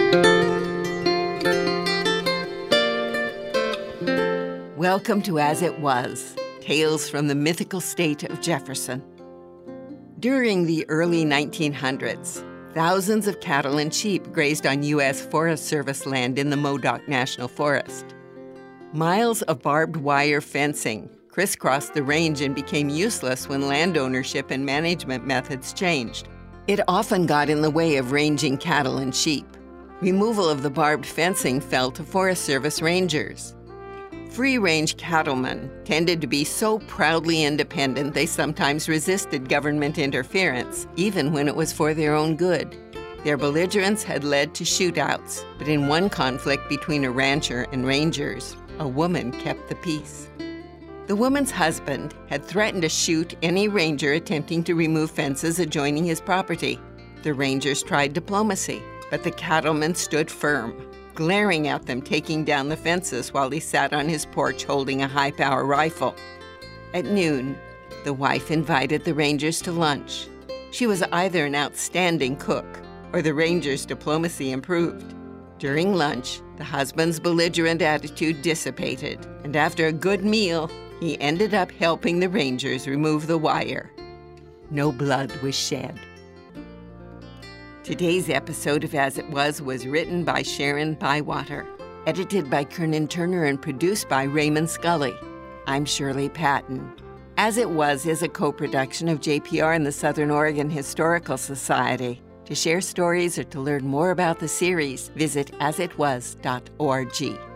Welcome to As It Was, Tales from the Mythical State of Jefferson. During the early 1900s, thousands of cattle and sheep grazed on U.S. Forest Service land in the Modoc National Forest. Miles of barbed wire fencing crisscrossed the range and became useless when land ownership and management methods changed. It often got in the way of ranging cattle and sheep. Removal of the barbed fencing fell to Forest Service rangers. Free-range cattlemen tended to be so proudly independent they sometimes resisted government interference, even when it was for their own good. Their belligerence had led to shootouts, but in one conflict between a rancher and rangers, a woman kept the peace. The woman's husband had threatened to shoot any ranger attempting to remove fences adjoining his property. The rangers tried diplomacy, but the cattleman stood firm, glaring at them taking down the fences while he sat on his porch holding a high-power rifle. At noon, the wife invited the rangers to lunch. She was either an outstanding cook or the rangers' diplomacy improved. During lunch, the husband's belligerent attitude dissipated, and after a good meal, he ended up helping the rangers remove the wire. No blood was shed. Today's episode of As It Was written by Sharon Bywater, edited by Kernan Turner, and produced by Raymond Scully. I'm Shirley Patton. As It Was is a co-production of JPR and the Southern Oregon Historical Society. To share stories or to learn more about the series, visit asitwas.org.